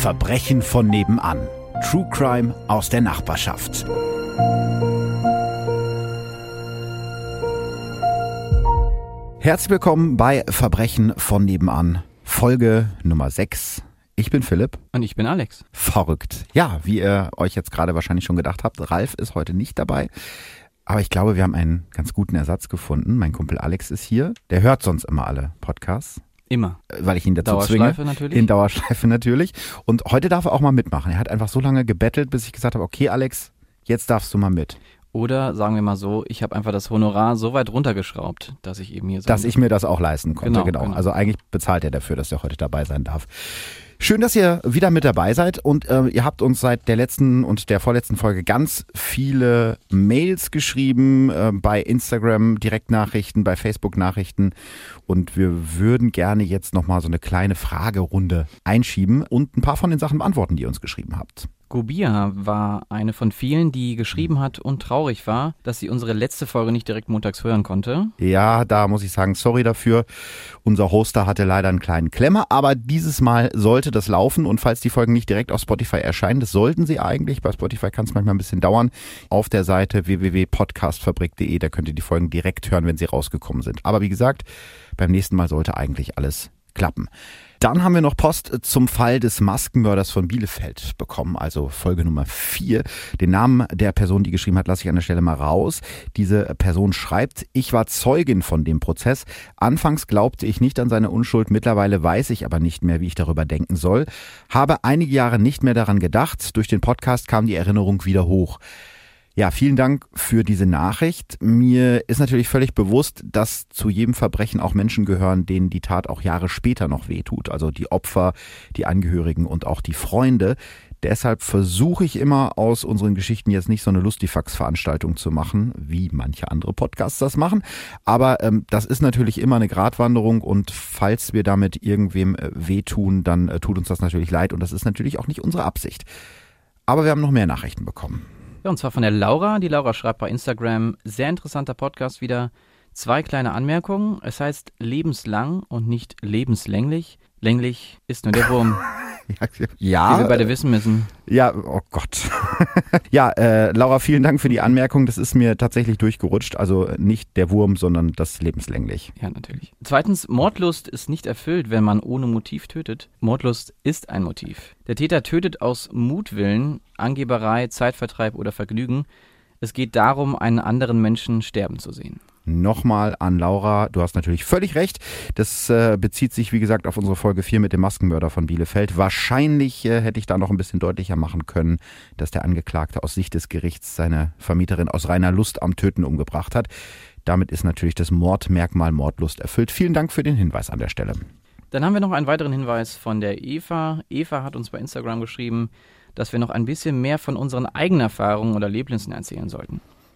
Verbrechen von nebenan. True Crime aus der Nachbarschaft. Herzlich willkommen bei Verbrechen von nebenan, Folge Nummer 6. Ich bin Philipp. Und ich bin Alex. Verrückt. Ja, wie ihr euch jetzt gerade wahrscheinlich schon gedacht habt, Ralf ist heute nicht dabei. Aber ich glaube, wir haben einen ganz guten Ersatz gefunden. Mein Kumpel Alex ist hier. Der hört sonst immer alle Podcasts. Immer. Weil ich ihn dazu Dauerschleife zwinge. natürlich. In Dauerschleife natürlich. Und heute darf er auch mal mitmachen. Er hat einfach so lange gebettelt, bis ich gesagt habe, okay Alex, jetzt darfst du mal mit. Oder sagen wir mal so, ich habe einfach das Honorar so weit runtergeschraubt, dass ich eben hier Dass ich mir das auch leisten konnte, genau. Genau. Also eigentlich bezahlt er dafür, dass er heute dabei sein darf. Schön, dass ihr wieder mit dabei seid und ihr habt uns seit der letzten und der vorletzten Folge ganz viele Mails geschrieben, bei Instagram Direktnachrichten, bei Facebook Nachrichten und wir würden gerne jetzt nochmal so eine kleine Fragerunde einschieben und ein paar von den Sachen beantworten, die ihr uns geschrieben habt. Gobia war eine von vielen, die geschrieben hat und traurig war, dass sie unsere letzte Folge nicht direkt montags hören konnte. Ja, da muss ich sagen, sorry dafür. Unser Hoster hatte leider einen kleinen Klemmer, aber dieses Mal sollte das laufen und falls die Folgen nicht direkt auf Spotify erscheinen, das sollten sie eigentlich, bei Spotify kann es manchmal ein bisschen dauern, auf der Seite www.podcastfabrik.de, da könnt ihr die Folgen direkt hören, wenn sie rausgekommen sind. Aber wie gesagt, beim nächsten Mal sollte eigentlich alles klappen. Dann haben wir noch Post zum Fall des Maskenmörders von Bielefeld bekommen, also Folge Nummer 4. Den Namen der Person, die geschrieben hat, lasse ich an der Stelle mal raus. Diese Person schreibt, ich war Zeugin von dem Prozess. Anfangs glaubte ich nicht an seine Unschuld, mittlerweile weiß ich aber nicht mehr, wie ich darüber denken soll. Habe einige Jahre nicht mehr daran gedacht. Durch den Podcast kam die Erinnerung wieder hoch. Ja, vielen Dank für diese Nachricht. Mir ist natürlich völlig bewusst, dass zu jedem Verbrechen auch Menschen gehören, denen die Tat auch Jahre später noch wehtut. Also die Opfer, die Angehörigen und auch die Freunde. Deshalb versuche ich immer aus unseren Geschichten jetzt nicht so eine Lustifax-Veranstaltung zu machen, wie manche andere Podcasts das machen. Aber das ist natürlich immer eine Gratwanderung und falls wir damit irgendwem wehtun, dann tut uns das natürlich leid und das ist natürlich auch nicht unsere Absicht. Aber wir haben noch mehr Nachrichten bekommen. Ja, und zwar von der Laura. Die Laura schreibt bei Instagram, sehr interessanter Podcast wieder. 2 kleine Anmerkungen. Es heißt lebenslang und nicht lebenslänglich. Länglich ist nur der Wurm. Ja. Wie wir beide wissen müssen. Ja, oh Gott. Ja, Laura, vielen Dank für die Anmerkung. Das ist mir tatsächlich durchgerutscht. Also nicht der Wurm, sondern das lebenslänglich. Ja, natürlich. Zweitens, Mordlust ist nicht erfüllt, wenn man ohne Motiv tötet. Mordlust ist ein Motiv. Der Täter tötet aus Mutwillen, Angeberei, Zeitvertreib oder Vergnügen. Es geht darum, einen anderen Menschen sterben zu sehen. Nochmal an Laura, du hast natürlich völlig recht. Das bezieht sich, wie gesagt, auf unsere Folge 4 mit dem Maskenmörder von Bielefeld. Wahrscheinlich hätte ich da noch ein bisschen deutlicher machen können, dass der Angeklagte aus Sicht des Gerichts seine Vermieterin aus reiner Lust am Töten umgebracht hat. Damit ist natürlich das Mordmerkmal Mordlust erfüllt. Vielen Dank für den Hinweis an der Stelle. Dann haben wir noch einen weiteren Hinweis von der Eva. Eva hat uns bei Instagram geschrieben, dass wir noch ein bisschen mehr von unseren eigenen Erfahrungen oder Erlebnissen erzählen sollten.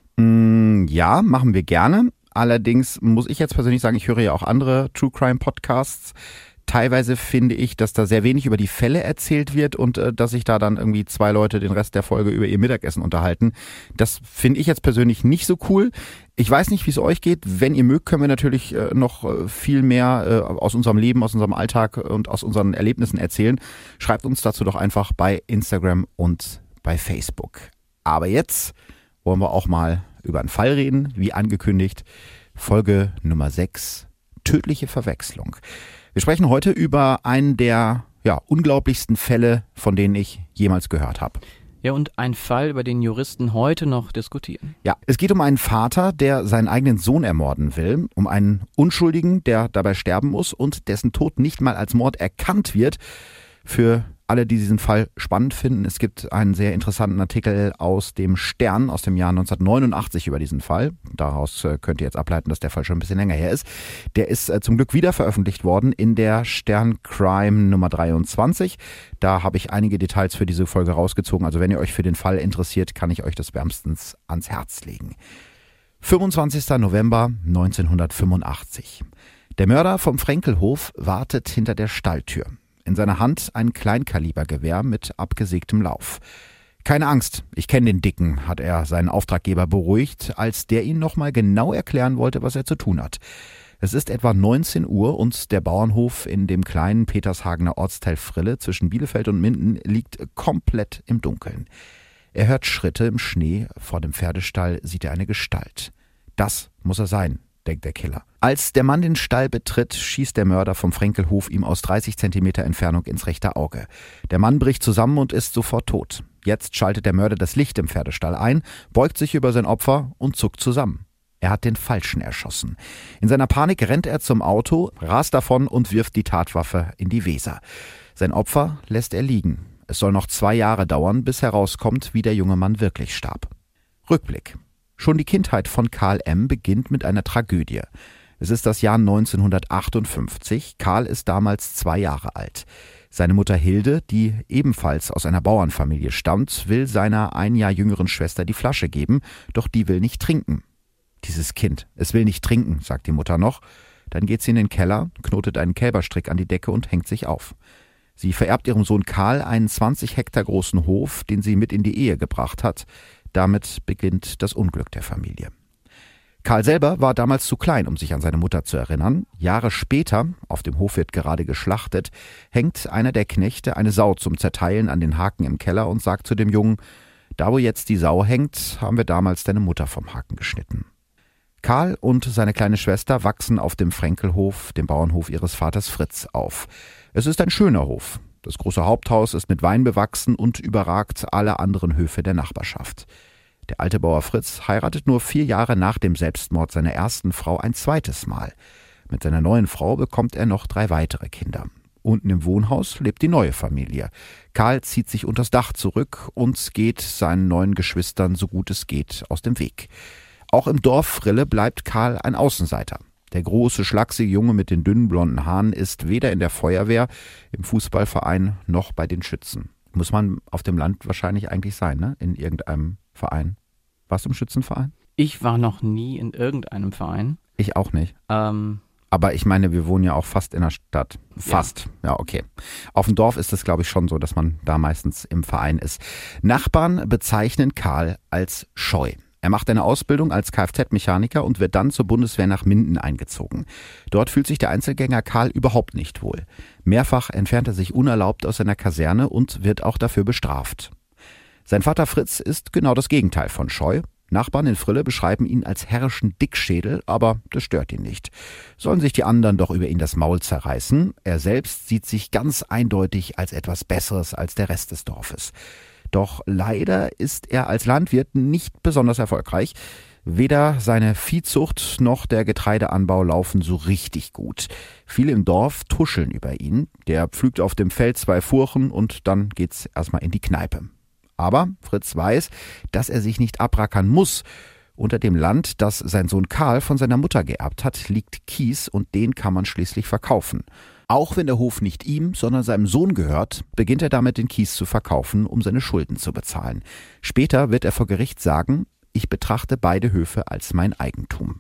Ja, machen wir gerne. Allerdings muss ich jetzt persönlich sagen, ich höre ja auch andere True Crime Podcasts. Teilweise finde ich, dass da sehr wenig über die Fälle erzählt wird und dass sich da dann irgendwie 2 Leute den Rest der Folge über ihr Mittagessen unterhalten. Das finde ich jetzt persönlich nicht so cool. Ich weiß nicht, wie es euch geht. Wenn ihr mögt, können wir natürlich noch viel mehr aus unserem Leben, aus unserem Alltag und aus unseren Erlebnissen erzählen. Schreibt uns dazu doch einfach bei Instagram und bei Facebook. Aber jetzt wollen wir auch mal über einen Fall reden, wie angekündigt. Folge Nummer 6, tödliche Verwechslung. Wir sprechen heute über einen der unglaublichsten Fälle, von denen ich jemals gehört habe. Ja, und ein Fall, über den Juristen heute noch diskutieren. Ja, es geht um einen Vater, der seinen eigenen Sohn ermorden will, um einen Unschuldigen, der dabei sterben muss und dessen Tod nicht mal als Mord erkannt wird. Für alle, die diesen Fall spannend finden, es gibt einen sehr interessanten Artikel aus dem Stern aus dem Jahr 1989 über diesen Fall. Daraus könnt ihr jetzt ableiten, dass der Fall schon ein bisschen länger her ist. Der ist zum Glück wieder veröffentlicht worden in der Stern Crime Nummer 23. Da habe ich einige Details für diese Folge rausgezogen. Also wenn ihr euch für den Fall interessiert, kann ich euch das wärmstens ans Herz legen. 25. November 1985. Der Mörder vom Frenkelhof wartet hinter der Stalltür. In seiner Hand ein Kleinkalibergewehr mit abgesägtem Lauf. Keine Angst, ich kenne den Dicken, hat er seinen Auftraggeber beruhigt, als der ihn nochmal genau erklären wollte, was er zu tun hat. Es ist etwa 19 Uhr und der Bauernhof in dem kleinen Petershagener Ortsteil Frille zwischen Bielefeld und Minden liegt komplett im Dunkeln. Er hört Schritte im Schnee, vor dem Pferdestall sieht er eine Gestalt. Das muss er sein, denkt der Killer. Als der Mann den Stall betritt, schießt der Mörder vom Frenkelhof ihm aus 30 Zentimeter Entfernung ins rechte Auge. Der Mann bricht zusammen und ist sofort tot. Jetzt schaltet der Mörder das Licht im Pferdestall ein, beugt sich über sein Opfer und zuckt zusammen. Er hat den Falschen erschossen. In seiner Panik rennt er zum Auto, rast davon und wirft die Tatwaffe in die Weser. Sein Opfer lässt er liegen. Es soll noch 2 Jahre dauern, bis herauskommt, wie der junge Mann wirklich starb. Rückblick. Schon die Kindheit von Karl M. beginnt mit einer Tragödie. Es ist das Jahr 1958. Karl ist damals 2 Jahre alt. Seine Mutter Hilde, die ebenfalls aus einer Bauernfamilie stammt, will seiner 1 Jahr jüngeren Schwester die Flasche geben, doch die will nicht trinken. Dieses Kind, es will nicht trinken, sagt die Mutter noch. Dann geht sie in den Keller, knotet einen Kälberstrick an die Decke und hängt sich auf. Sie vererbt ihrem Sohn Karl einen 20 Hektar großen Hof, den sie mit in die Ehe gebracht hat. Damit beginnt das Unglück der Familie. Karl selber war damals zu klein, um sich an seine Mutter zu erinnern. Jahre später, auf dem Hof wird gerade geschlachtet, hängt einer der Knechte eine Sau zum Zerteilen an den Haken im Keller und sagt zu dem Jungen: Da wo jetzt die Sau hängt, haben wir damals deine Mutter vom Haken geschnitten. Karl und seine kleine Schwester wachsen auf dem Frenkelhof, dem Bauernhof ihres Vaters Fritz, auf. Es ist ein schöner Hof. Das große Haupthaus ist mit Wein bewachsen und überragt alle anderen Höfe der Nachbarschaft. Der alte Bauer Fritz heiratet nur 4 Jahre nach dem Selbstmord seiner ersten Frau ein zweites Mal. Mit seiner neuen Frau bekommt er noch 3 weitere Kinder. Unten im Wohnhaus lebt die neue Familie. Karl zieht sich unters Dach zurück und geht seinen neuen Geschwistern so gut es geht aus dem Weg. Auch im Dorf Frille bleibt Karl ein Außenseiter. Der große, schlachsige Junge mit den dünnen blonden Haaren ist weder in der Feuerwehr, im Fußballverein noch bei den Schützen. Muss man auf dem Land wahrscheinlich eigentlich sein, ne? In irgendeinem Verein. Warst du im Schützenverein? Ich war noch nie in irgendeinem Verein. Ich auch nicht. Aber ich meine, wir wohnen ja auch fast in der Stadt. Fast. Ja, okay. Auf dem Dorf ist es, glaube ich, schon so, dass man da meistens im Verein ist. Nachbarn bezeichnen Karl als scheu. Er macht eine Ausbildung als Kfz-Mechaniker und wird dann zur Bundeswehr nach Minden eingezogen. Dort fühlt sich der Einzelgänger Karl überhaupt nicht wohl. Mehrfach entfernt er sich unerlaubt aus seiner Kaserne und wird auch dafür bestraft. Sein Vater Fritz ist genau das Gegenteil von scheu. Nachbarn in Frille beschreiben ihn als herrischen Dickschädel, aber das stört ihn nicht. Sollen sich die anderen doch über ihn das Maul zerreißen? Er selbst sieht sich ganz eindeutig als etwas Besseres als der Rest des Dorfes. Doch leider ist er als Landwirt nicht besonders erfolgreich. Weder seine Viehzucht noch der Getreideanbau laufen so richtig gut. Viele im Dorf tuscheln über ihn. Der pflügt auf dem Feld 2 Furchen und dann geht's erstmal in die Kneipe. Aber Fritz weiß, dass er sich nicht abrackern muss. Unter dem Land, das sein Sohn Karl von seiner Mutter geerbt hat, liegt Kies und den kann man schließlich verkaufen. Auch wenn der Hof nicht ihm, sondern seinem Sohn gehört, beginnt er damit, den Kies zu verkaufen, um seine Schulden zu bezahlen. Später wird er vor Gericht sagen: Ich betrachte beide Höfe als mein Eigentum.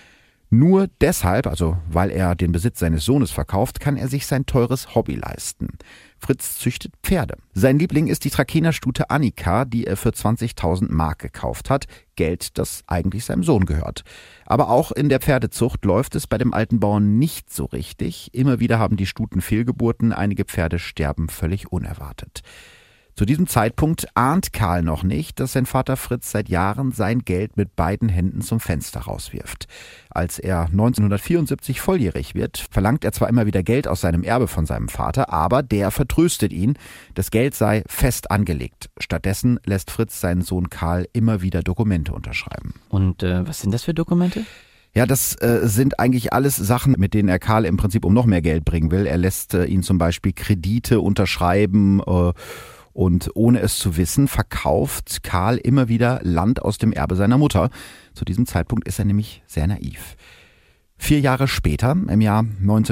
Nur deshalb, also weil er den Besitz seines Sohnes verkauft, kann er sich sein teures Hobby leisten. Fritz züchtet Pferde. Sein Liebling ist die Trakehner Stute Annika, die er für 20.000 Mark gekauft hat. Geld, das eigentlich seinem Sohn gehört. Aber auch in der Pferdezucht läuft es bei dem alten Bauern nicht so richtig. Immer wieder haben die Stuten Fehlgeburten, einige Pferde sterben völlig unerwartet. Zu diesem Zeitpunkt ahnt Karl noch nicht, dass sein Vater Fritz seit Jahren sein Geld mit beiden Händen zum Fenster rauswirft. Als er 1974 volljährig wird, verlangt er zwar immer wieder Geld aus seinem Erbe von seinem Vater, aber der vertröstet ihn, das Geld sei fest angelegt. Stattdessen lässt Fritz seinen Sohn Karl immer wieder Dokumente unterschreiben. Und was sind das für Dokumente? Ja, das sind eigentlich alles Sachen, mit denen er Karl im Prinzip um noch mehr Geld bringen will. Er lässt ihn zum Beispiel Kredite unterschreiben, und ohne es zu wissen, verkauft Karl immer wieder Land aus dem Erbe seiner Mutter. Zu diesem Zeitpunkt ist er nämlich sehr naiv. 4 Jahre später, im Jahr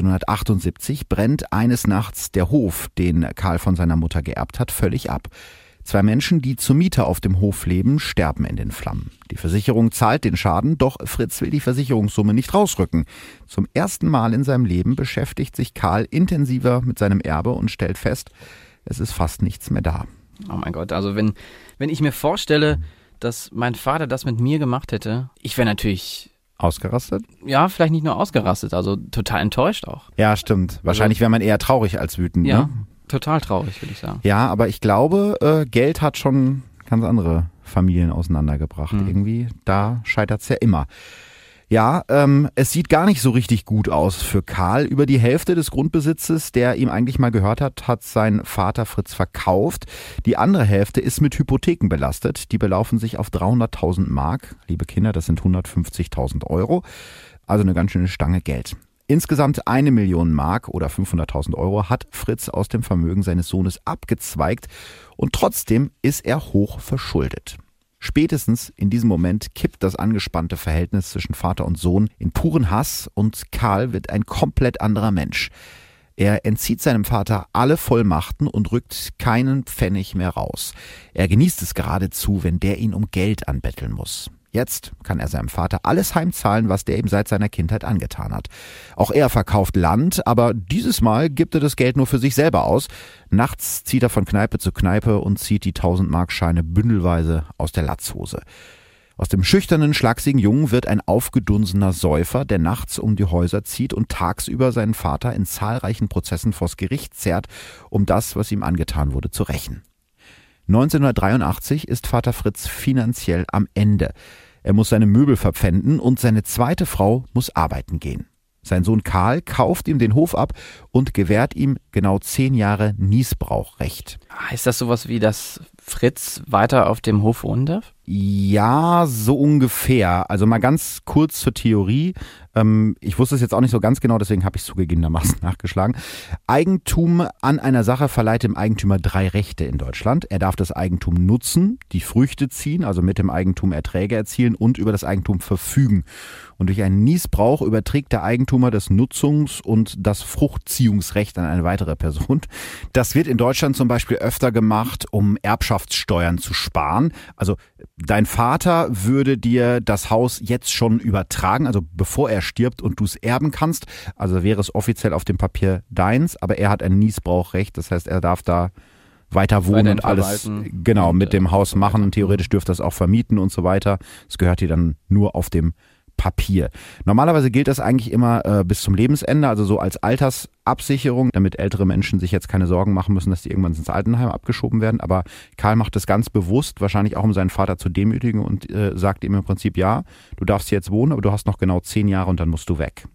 1978, brennt eines Nachts der Hof, den Karl von seiner Mutter geerbt hat, völlig ab. 2 Menschen, die zur Miete auf dem Hof leben, sterben in den Flammen. Die Versicherung zahlt den Schaden, doch Fritz will die Versicherungssumme nicht rausrücken. Zum ersten Mal in seinem Leben beschäftigt sich Karl intensiver mit seinem Erbe und stellt fest, es ist fast nichts mehr da. Oh mein Gott, also wenn ich mir vorstelle, dass mein Vater das mit mir gemacht hätte, ich wäre natürlich Ausgerastet? Ja, vielleicht nicht nur ausgerastet, also total enttäuscht auch. Ja, stimmt. Wahrscheinlich wäre man eher traurig als wütend, Ja, ne? total traurig, würde ich sagen. Ja, aber ich glaube, Geld hat schon ganz andere Familien auseinandergebracht. Irgendwie, da scheitert es ja immer. Ja, es sieht gar nicht so richtig gut aus für Karl. Über die Hälfte des Grundbesitzes, der ihm eigentlich mal gehört hat, hat sein Vater Fritz verkauft. Die andere Hälfte ist mit Hypotheken belastet. Die belaufen sich auf 300.000 Mark. Liebe Kinder, das sind 150.000 Euro. Also eine ganz schöne Stange Geld. Insgesamt 1 Million Mark oder 500.000 Euro hat Fritz aus dem Vermögen seines Sohnes abgezweigt. Und trotzdem ist er hoch verschuldet. Spätestens in diesem Moment kippt das angespannte Verhältnis zwischen Vater und Sohn in puren Hass und Karl wird ein komplett anderer Mensch. Er entzieht seinem Vater alle Vollmachten und rückt keinen Pfennig mehr raus. Er genießt es geradezu, wenn der ihn um Geld anbetteln muss. Jetzt kann er seinem Vater alles heimzahlen, was der ihm seit seiner Kindheit angetan hat. Auch er verkauft Land, aber dieses Mal gibt er das Geld nur für sich selber aus. Nachts zieht er von Kneipe zu Kneipe und zieht die 1000-Mark-Scheine bündelweise aus der Latzhose. Aus dem schüchternen, schlagsigen Jungen wird ein aufgedunsener Säufer, der nachts um die Häuser zieht und tagsüber seinen Vater in zahlreichen Prozessen vors Gericht zerrt, um das, was ihm angetan wurde, zu rächen. 1983 ist Vater Fritz finanziell am Ende. Er muss seine Möbel verpfänden und seine zweite Frau muss arbeiten gehen. Sein Sohn Karl kauft ihm den Hof ab und gewährt ihm genau 10 Jahre Nießbrauchrecht. Heißt das sowas wie, dass Fritz weiter auf dem Hof wohnen darf? Ja, so ungefähr. Also mal ganz kurz zur Theorie. Ich wusste es jetzt auch nicht so ganz genau, deswegen habe ich es zugegebenermaßen nachgeschlagen. Eigentum an einer Sache verleiht dem Eigentümer 3 Rechte in Deutschland. Er darf das Eigentum nutzen, die Früchte ziehen, also mit dem Eigentum Erträge erzielen und über das Eigentum verfügen. Und durch einen Nießbrauch überträgt der Eigentumer das Nutzungs- und das Fruchtziehungsrecht an eine weitere Person. Das wird in Deutschland zum Beispiel öfter gemacht, um Erbschaftssteuern zu sparen. Also dein Vater würde dir das Haus jetzt schon übertragen, also bevor er stirbt und du es erben kannst. Also wäre es offiziell auf dem Papier deins, aber er hat ein Nießbrauchrecht. Das heißt, er darf da weiter wohnen und alles genau mit dem Haus machen. Und theoretisch dürfte das auch vermieten und so weiter. Es gehört dir dann nur auf dem Papier. Normalerweise gilt das eigentlich immer bis zum Lebensende, also so als Altersabsicherung, damit ältere Menschen sich jetzt keine Sorgen machen müssen, dass die irgendwann ins Altenheim abgeschoben werden. Aber Karl macht das ganz bewusst, wahrscheinlich auch um seinen Vater zu demütigen und sagt ihm im Prinzip, ja, du darfst jetzt wohnen, aber du hast noch genau 10 Jahre und dann musst du weg.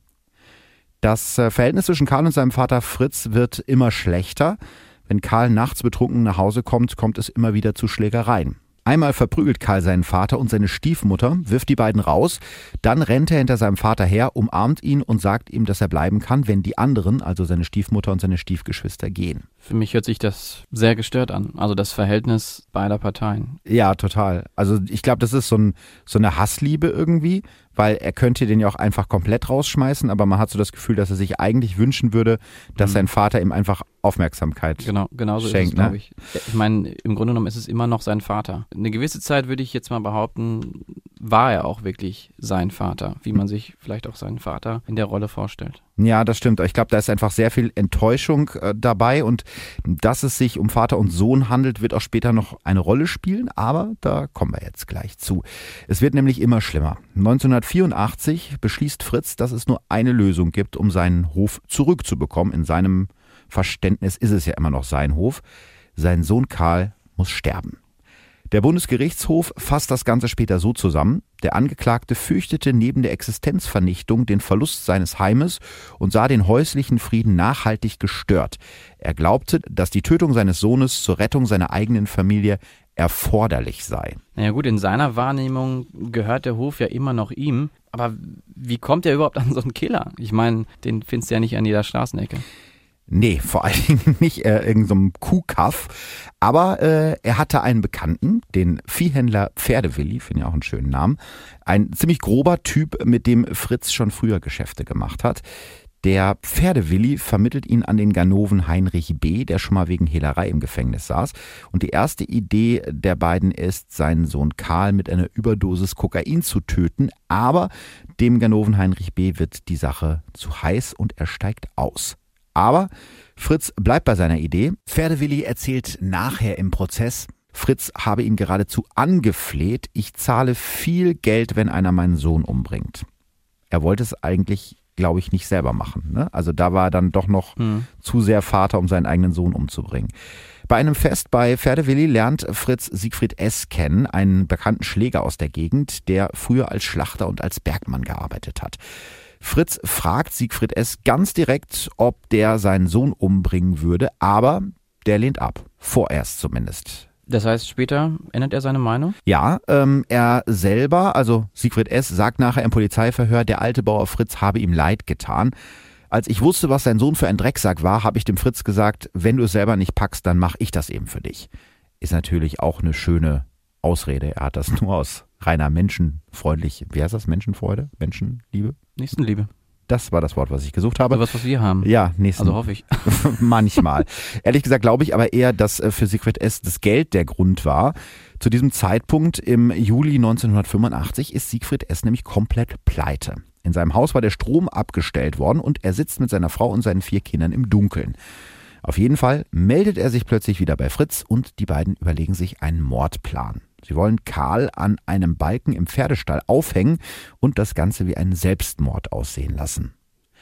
Das Verhältnis zwischen Karl und seinem Vater Fritz wird immer schlechter. Wenn Karl nachts betrunken nach Hause kommt, kommt es immer wieder zu Schlägereien. Einmal verprügelt Karl seinen Vater und seine Stiefmutter, wirft die beiden raus, dann rennt er hinter seinem Vater her, umarmt ihn und sagt ihm, dass er bleiben kann, wenn die anderen, also seine Stiefmutter und seine Stiefgeschwister, gehen. Für mich hört sich das sehr gestört an, also das Verhältnis beider Parteien. Ja, total. Also ich glaube, das ist so eine Hassliebe irgendwie, weil er könnte den ja auch einfach komplett rausschmeißen, aber man hat so das Gefühl, dass er sich eigentlich wünschen würde, dass sein Vater ihm einfach Aufmerksamkeit genauso schenkt, ist es, glaube ich. Ich meine, im Grunde genommen ist es immer noch sein Vater. Eine gewisse Zeit würde ich jetzt mal behaupten, war er auch wirklich sein Vater, wie man sich vielleicht auch seinen Vater in der Rolle vorstellt. Ja, das stimmt. Ich glaube, da ist einfach sehr viel Enttäuschung dabei und dass es sich um Vater und Sohn handelt, wird auch später noch eine Rolle spielen, aber da kommen wir jetzt gleich zu. Es wird nämlich immer schlimmer. 1984 beschließt Fritz, dass es nur eine Lösung gibt, um seinen Hof zurückzubekommen. In seinem Verständnis ist es ja immer noch sein Hof. Sein Sohn Karl muss sterben. Der Bundesgerichtshof fasst das Ganze später so zusammen: Der Angeklagte fürchtete neben der Existenzvernichtung den Verlust seines Heimes und sah den häuslichen Frieden nachhaltig gestört. Er glaubte, dass die Tötung seines Sohnes zur Rettung seiner eigenen Familie erforderlich sei. Naja gut, in seiner Wahrnehmung gehört der Hof ja immer noch ihm. Aber wie kommt er überhaupt an so einen Killer? Ich meine, den findest du ja nicht an jeder Straßenecke. Nee, vor allen Dingen nicht irgendeinem Kuhkaff. Aber er hatte einen Bekannten, den Viehhändler Pferdewilli, finde ich auch einen schönen Namen. Ein ziemlich grober Typ, mit dem Fritz schon früher Geschäfte gemacht hat. Der Pferdewilli vermittelt ihn an den Ganoven Heinrich B., der schon mal wegen Hehlerei im Gefängnis saß. Und die erste Idee der beiden ist, seinen Sohn Karl mit einer Überdosis Kokain zu töten. Aber dem Ganoven Heinrich B. wird die Sache zu heiß und er steigt aus. Aber Fritz bleibt bei seiner Idee. Pferdewilli erzählt nachher im Prozess, Fritz habe ihn geradezu angefleht, ich zahle viel Geld, wenn einer meinen Sohn umbringt. er wollte es eigentlich, glaube ich, nicht selber machen. Ne? Also da war er dann doch noch zu sehr Vater, um seinen eigenen Sohn umzubringen. Bei einem Fest bei Pferdewilli lernt Fritz Siegfried S. kennen, einen bekannten Schläger aus der Gegend, der früher als Schlachter und als Bergmann gearbeitet hat. Fritz fragt Siegfried S. ganz direkt, ob der seinen Sohn umbringen würde, aber der lehnt ab. Vorerst zumindest. Das heißt, später ändert er seine Meinung? Ja, er selber, also Siegfried S., sagt nachher im Polizeiverhör, der alte Bauer Fritz habe ihm leid getan. Als ich wusste, was sein Sohn für ein Drecksack war, habe ich dem Fritz gesagt, wenn du es selber nicht packst, dann mache ich das eben für dich. Ist natürlich auch eine schöne Ausrede. Er hat das nur aus reiner menschenfreundlich, wie heißt das? Menschenfreude? Menschenliebe? Nächstenliebe. Das war das Wort, was ich gesucht habe. So was wir haben. Ja, Also hoffe ich. Manchmal. Ehrlich gesagt glaube ich aber eher, dass für Siegfried S. das Geld der Grund war. Zu diesem Zeitpunkt im Juli 1985 ist Siegfried S. nämlich komplett pleite. In seinem Haus war der Strom abgestellt worden und er sitzt mit seiner Frau und seinen 4 Kindern im Dunkeln. Auf jeden Fall meldet er sich plötzlich wieder bei Fritz und die beiden überlegen sich einen Mordplan. Sie wollen Karl an einem Balken im Pferdestall aufhängen und das Ganze wie einen Selbstmord aussehen lassen.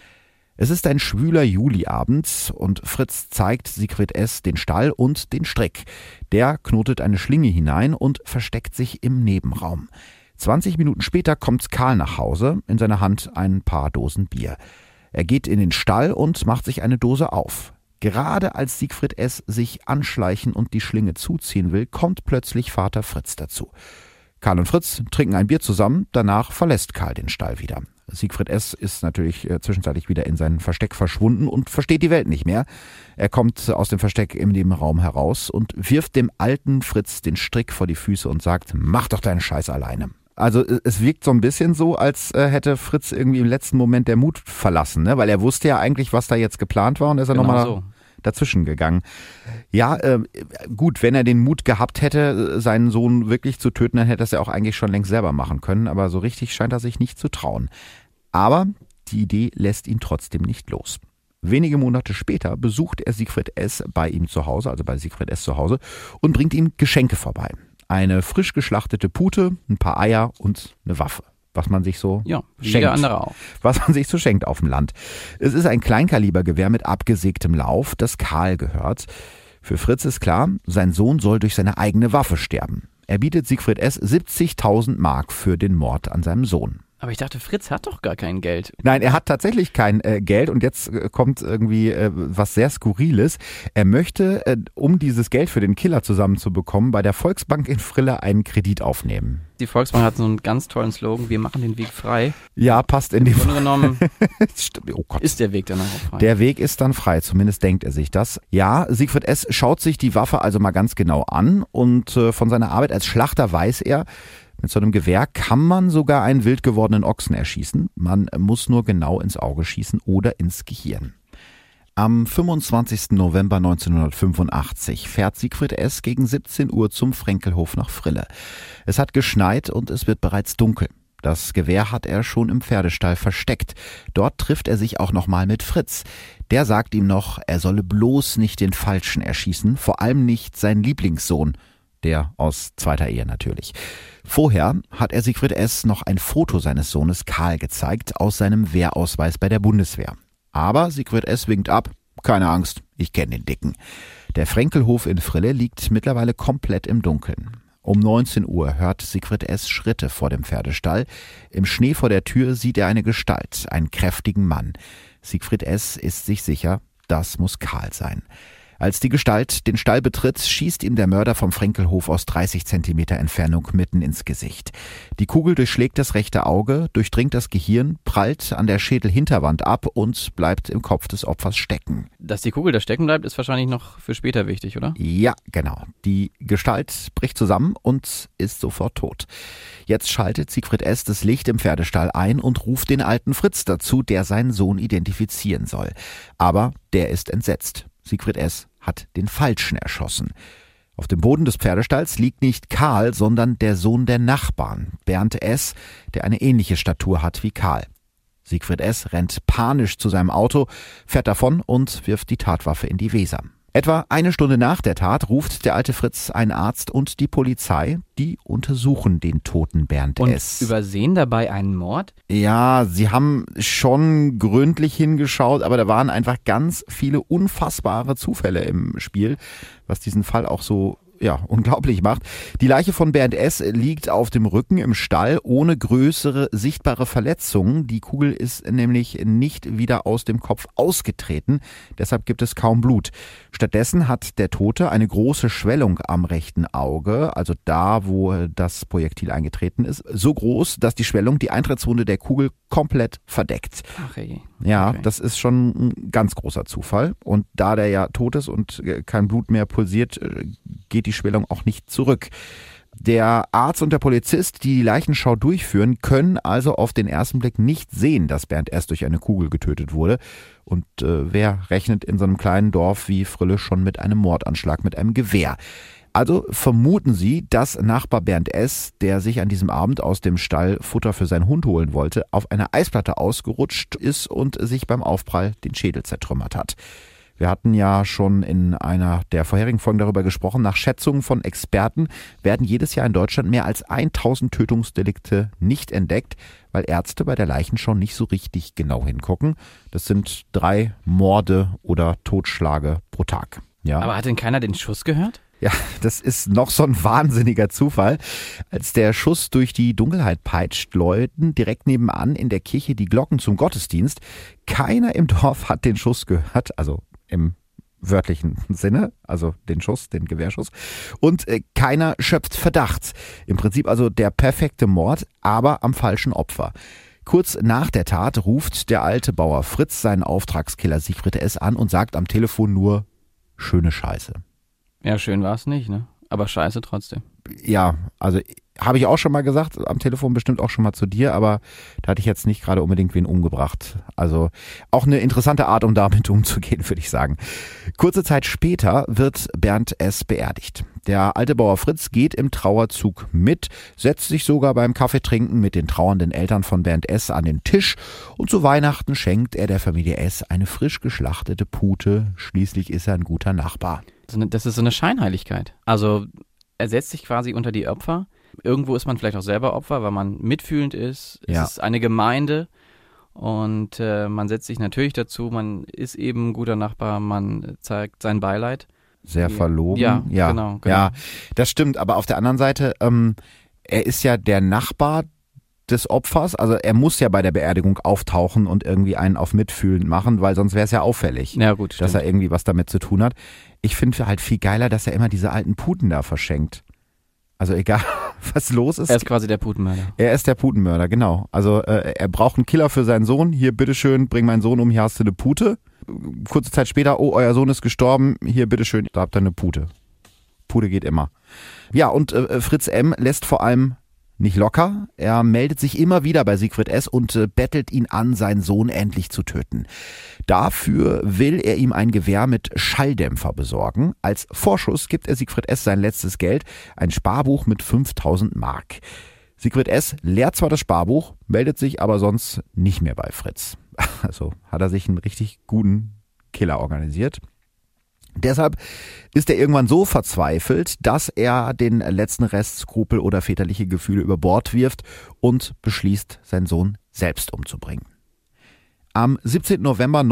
Es ist ein schwüler Juliabend und Fritz zeigt Siegfried S. den Stall und den Strick. Der knotet eine Schlinge hinein und versteckt sich im Nebenraum. 20 Minuten später kommt Karl nach Hause, in seiner Hand ein paar Dosen Bier. Er geht in den Stall und macht sich eine Dose auf. Gerade als Siegfried S. sich anschleichen und die Schlinge zuziehen will, kommt plötzlich Vater Fritz dazu. Karl und Fritz trinken ein Bier zusammen, danach verlässt Karl den Stall wieder. Siegfried S. ist natürlich zwischenzeitlich wieder in sein Versteck verschwunden und versteht die Welt nicht mehr. Er kommt aus dem Versteck im Nebenraum heraus und wirft dem alten Fritz den Strick vor die Füße und sagt, mach doch deinen Scheiß alleine. Also es wirkt so ein bisschen so, als hätte Fritz irgendwie im letzten Moment der Mut verlassen, ne? Weil er wusste ja eigentlich, was da jetzt geplant war und ist er nochmal dazwischen gegangen. Ja, gut, wenn er den Mut gehabt hätte, seinen Sohn wirklich zu töten, dann hätte er es ja auch eigentlich schon längst selber machen können, aber so richtig scheint er sich nicht zu trauen. Aber die Idee lässt ihn trotzdem nicht los. Wenige Monate später besucht er Siegfried S. bei ihm zu Hause, also bei Siegfried S. zu Hause, und bringt ihm Geschenke vorbei. Eine frisch geschlachtete Pute, ein paar Eier und eine Waffe. Was man sich so schenkt. Jeder andere auch. Was man sich so schenkt auf dem Land. Es ist ein Kleinkalibergewehr mit abgesägtem Lauf, das Karl gehört. Für Fritz ist klar, sein Sohn soll durch seine eigene Waffe sterben. Er bietet Siegfried S. 70.000 Mark für den Mord an seinem Sohn. Aber ich dachte, Fritz hat doch gar kein Geld. Nein, er hat tatsächlich kein Geld und jetzt kommt irgendwie was sehr Skurriles. Er möchte, um dieses Geld für den Killer zusammenzubekommen, bei der Volksbank in Frille einen Kredit aufnehmen. Die Volksbank hat so einen ganz tollen Slogan, wir machen den Weg frei. Ja, passt in dem Fall. Genommen oh Gott. Ist der Weg dann auch frei. Der Weg ist dann frei, zumindest denkt er sich das. Ja, Siegfried S. schaut sich die Waffe also mal ganz genau an und von seiner Arbeit als Schlachter weiß er, mit so einem Gewehr kann man sogar einen wild gewordenen Ochsen erschießen. Man muss nur genau ins Auge schießen oder ins Gehirn. Am 25. November 1985 fährt Siegfried S. gegen 17 Uhr zum Frenkelhof nach Frille. Es hat geschneit und es wird bereits dunkel. Das Gewehr hat er schon im Pferdestall versteckt. Dort trifft er sich auch nochmal mit Fritz. Der sagt ihm noch, er solle bloß nicht den Falschen erschießen, vor allem nicht seinen Lieblingssohn. Der aus zweiter Ehe natürlich. Vorher hat er Siegfried S. noch ein Foto seines Sohnes Karl gezeigt aus seinem Wehrausweis bei der Bundeswehr. Aber Siegfried S. winkt ab. Keine Angst, ich kenne den Dicken. Der Frenkelhof in Frille liegt mittlerweile komplett im Dunkeln. Um 19 Uhr hört Siegfried S. Schritte vor dem Pferdestall. Im Schnee vor der Tür sieht er eine Gestalt, einen kräftigen Mann. Siegfried S. ist sich sicher, das muss Karl sein. Als die Gestalt den Stall betritt, schießt ihm der Mörder vom Frenkelhof aus 30 Zentimeter Entfernung mitten ins Gesicht. Die Kugel durchschlägt das rechte Auge, durchdringt das Gehirn, prallt an der Schädelhinterwand ab und bleibt im Kopf des Opfers stecken. Dass die Kugel da stecken bleibt, ist wahrscheinlich noch für später wichtig, oder? Ja, genau. Die Gestalt bricht zusammen und ist sofort tot. Jetzt schaltet Siegfried S. das Licht im Pferdestall ein und ruft den alten Fritz dazu, der seinen Sohn identifizieren soll. Aber der ist entsetzt. Siegfried S. hat den Falschen erschossen. Auf dem Boden des Pferdestalls liegt nicht Karl, sondern der Sohn der Nachbarn, Bernd S., der eine ähnliche Statur hat wie Karl. Siegfried S. rennt panisch zu seinem Auto, fährt davon und wirft die Tatwaffe in die Weser. Etwa eine Stunde nach der Tat ruft der alte Fritz einen Arzt und die Polizei. Die untersuchen den toten Bernd S. Und übersehen dabei einen Mord? Ja, sie haben schon gründlich hingeschaut, aber da waren einfach ganz viele unfassbare Zufälle im Spiel, was diesen Fall auch so unglaublich macht. Die Leiche von Bernd S. liegt auf dem Rücken im Stall ohne größere sichtbare Verletzungen. Die Kugel ist nämlich nicht wieder aus dem Kopf ausgetreten. Deshalb gibt es kaum Blut. Stattdessen hat der Tote eine große Schwellung am rechten Auge, also da, wo das Projektil eingetreten ist. So groß, dass die Schwellung die Eintrittswunde der Kugel komplett verdeckt. Ach ey. Ja, Okay. das ist schon ein ganz großer Zufall. Und da der ja tot ist und kein Blut mehr pulsiert, geht die Schwellung auch nicht zurück. Der Arzt und der Polizist, die die Leichenschau durchführen, können also auf den ersten Blick nicht sehen, dass Bernd S. durch eine Kugel getötet wurde. Und wer rechnet in so einem kleinen Dorf wie Frölle schon mit einem Mordanschlag mit einem Gewehr? Also vermuten sie, dass Nachbar Bernd S., der sich an diesem Abend aus dem Stall Futter für seinen Hund holen wollte, auf einer Eisplatte ausgerutscht ist und sich beim Aufprall den Schädel zertrümmert hat. Wir hatten ja schon in einer der vorherigen Folgen darüber gesprochen. Nach Schätzungen von Experten werden jedes Jahr in Deutschland mehr als 1000 Tötungsdelikte nicht entdeckt, weil Ärzte bei der Leichenschau nicht so richtig genau hingucken. Das sind 3 Morde oder Totschläge pro Tag. Ja. Aber hat denn keiner den Schuss gehört? Ja, das ist noch so ein wahnsinniger Zufall. Als der Schuss durch die Dunkelheit peitscht, läuten direkt nebenan in der Kirche die Glocken zum Gottesdienst. Keiner im Dorf hat den Schuss gehört, also im wörtlichen Sinne, also den Schuss, den Gewehrschuss. Und keiner schöpft Verdacht. Im Prinzip also der perfekte Mord, aber am falschen Opfer. Kurz nach der Tat ruft der alte Bauer Fritz seinen Auftragskiller Siegfried S. an und sagt am Telefon nur: schöne Scheiße. Ja, schön war es nicht, ne? Aber scheiße trotzdem. Ja, also habe ich auch schon mal gesagt, am Telefon bestimmt auch schon mal zu dir, aber da hatte ich jetzt nicht gerade unbedingt wen umgebracht. Also auch eine interessante Art, um damit umzugehen, würde ich sagen. Kurze Zeit später wird Bernd S. beerdigt. Der alte Bauer Fritz geht im Trauerzug mit, setzt sich sogar beim Kaffeetrinken mit den trauernden Eltern von Bernd S. an den Tisch und zu Weihnachten schenkt er der Familie S. eine frisch geschlachtete Pute. Schließlich ist er ein guter Nachbar. Das ist so eine Scheinheiligkeit. Also er setzt sich quasi unter die Opfer. Irgendwo ist man vielleicht auch selber Opfer, weil man mitfühlend ist. Es ist eine Gemeinde und man setzt sich natürlich dazu. Man ist eben ein guter Nachbar, man zeigt sein Beileid. Sehr verlogen. Ja, genau. Ja, das stimmt. Aber auf der anderen Seite, er ist ja der Nachbar des Opfers. Also er muss ja bei der Beerdigung auftauchen und irgendwie einen auf mitfühlend machen, weil sonst wäre es ja auffällig, Ja, gut, dass er stimmt. irgendwie was damit zu tun hat. Ich finde halt viel geiler, dass er immer diese alten Puten da verschenkt. Also egal, was los ist. Er ist quasi der Putenmörder. Er ist der Putenmörder, genau. Also er braucht einen Killer für seinen Sohn. Hier, bitteschön, bring meinen Sohn um, hier hast du eine Pute. Kurze Zeit später, oh, euer Sohn ist gestorben, hier, bitteschön, da habt ihr eine Pute. Pute geht immer. Ja, und Fritz M. lässt vor allem nicht locker. Er meldet sich immer wieder bei Siegfried S. und bettelt ihn an, seinen Sohn endlich zu töten. Dafür will er ihm ein Gewehr mit Schalldämpfer besorgen. Als Vorschuss gibt er Siegfried S. sein letztes Geld, ein Sparbuch mit 5000 Mark. Siegfried S. leert zwar das Sparbuch, meldet sich aber sonst nicht mehr bei Fritz. Also hat er sich einen richtig guten Killer organisiert. Deshalb ist er irgendwann so verzweifelt, dass er den letzten Rest Skrupel oder väterliche Gefühle über Bord wirft und beschließt, seinen Sohn selbst umzubringen. Am 17. November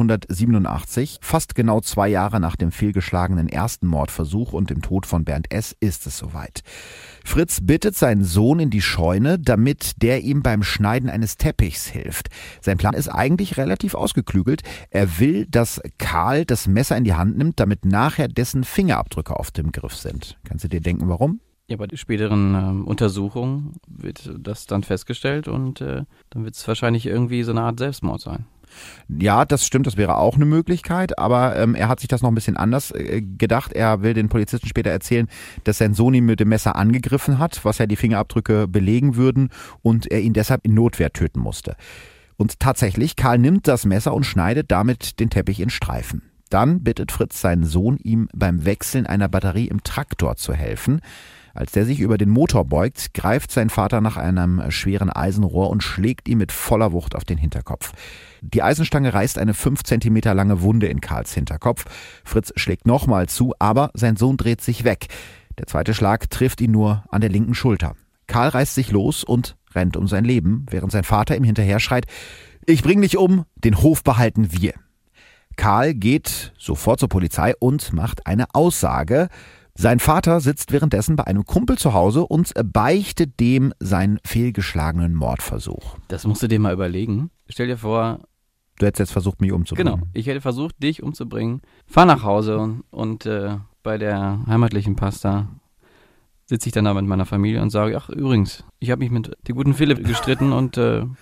1987, fast genau 2 Jahre nach dem fehlgeschlagenen ersten Mordversuch und dem Tod von Bernd S., ist es soweit. Fritz bittet seinen Sohn in die Scheune, damit der ihm beim Schneiden eines Teppichs hilft. Sein Plan ist eigentlich relativ ausgeklügelt. Er will, dass Karl das Messer in die Hand nimmt, damit nachher dessen Fingerabdrücke auf dem Griff sind. Kannst du dir denken, warum? Ja, bei den späteren Untersuchungen wird das dann festgestellt und dann wird es wahrscheinlich irgendwie so eine Art Selbstmord sein. Ja, das stimmt, das wäre auch eine Möglichkeit, aber er hat sich das noch ein bisschen anders gedacht. Er will den Polizisten später erzählen, dass sein Sohn ihn mit dem Messer angegriffen hat, was ja die Fingerabdrücke belegen würden und er ihn deshalb in Notwehr töten musste. Und tatsächlich, Karl nimmt das Messer und schneidet damit den Teppich in Streifen. Dann bittet Fritz seinen Sohn, ihm beim Wechseln einer Batterie im Traktor zu helfen. Als der sich über den Motor beugt, greift sein Vater nach einem schweren Eisenrohr und schlägt ihm mit voller Wucht auf den Hinterkopf. Die Eisenstange reißt eine 5 Zentimeter lange Wunde in Karls Hinterkopf. Fritz schlägt nochmal zu, aber sein Sohn dreht sich weg. Der zweite Schlag trifft ihn nur an der linken Schulter. Karl reißt sich los und rennt um sein Leben, während sein Vater ihm hinterher schreit: Ich bring dich um, den Hof behalten wir. Karl geht sofort zur Polizei und macht eine Aussage. Sein Vater sitzt währenddessen bei einem Kumpel zu Hause und beichtet dem seinen fehlgeschlagenen Mordversuch. Das musst du dir mal überlegen. Stell dir vor... Du hättest jetzt versucht, mich umzubringen. Genau, ich hätte versucht, dich umzubringen. Fahr nach Hause und bei der heimatlichen Pasta sitze ich dann da mit meiner Familie und sage: Ach, übrigens, ich habe mich mit dem guten Philipp gestritten und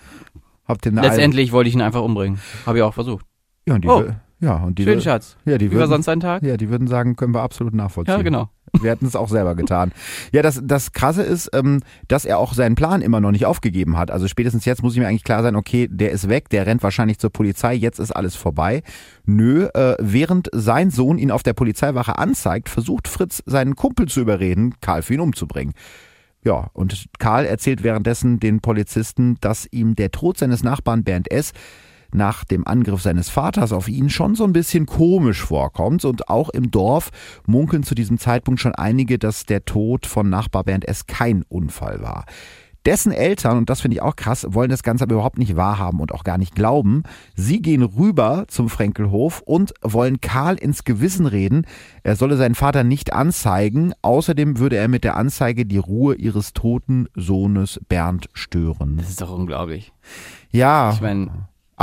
letztendlich wollte ich ihn einfach umbringen. Habe ich auch versucht. Ja, und die schönen Schatz. Ja, Wie war sonst dein Tag? Ja, die würden sagen, können wir absolut nachvollziehen. Ja, genau. Wir hätten es auch selber getan. Ja, das Krasse ist, dass er auch seinen Plan immer noch nicht aufgegeben hat. Also spätestens jetzt muss ich mir eigentlich klar sein, okay, der ist weg, der rennt wahrscheinlich zur Polizei, jetzt ist alles vorbei. Nö, während sein Sohn ihn auf der Polizeiwache anzeigt, versucht Fritz seinen Kumpel zu überreden, Karl für ihn umzubringen. Ja, und Karl erzählt währenddessen den Polizisten, dass ihm der Tod seines Nachbarn Bernd S. nach dem Angriff seines Vaters auf ihn schon so ein bisschen komisch vorkommt. Und auch im Dorf munkeln zu diesem Zeitpunkt schon einige, dass der Tod von Nachbar Bernd S. kein Unfall war. Dessen Eltern, und das finde ich auch krass, wollen das Ganze aber überhaupt nicht wahrhaben und auch gar nicht glauben. Sie gehen rüber zum Frenkelhof und wollen Karl ins Gewissen reden. Er solle seinen Vater nicht anzeigen. Außerdem würde er mit der Anzeige die Ruhe ihres toten Sohnes Bernd stören. Das ist doch unglaublich. Ja, ich meine,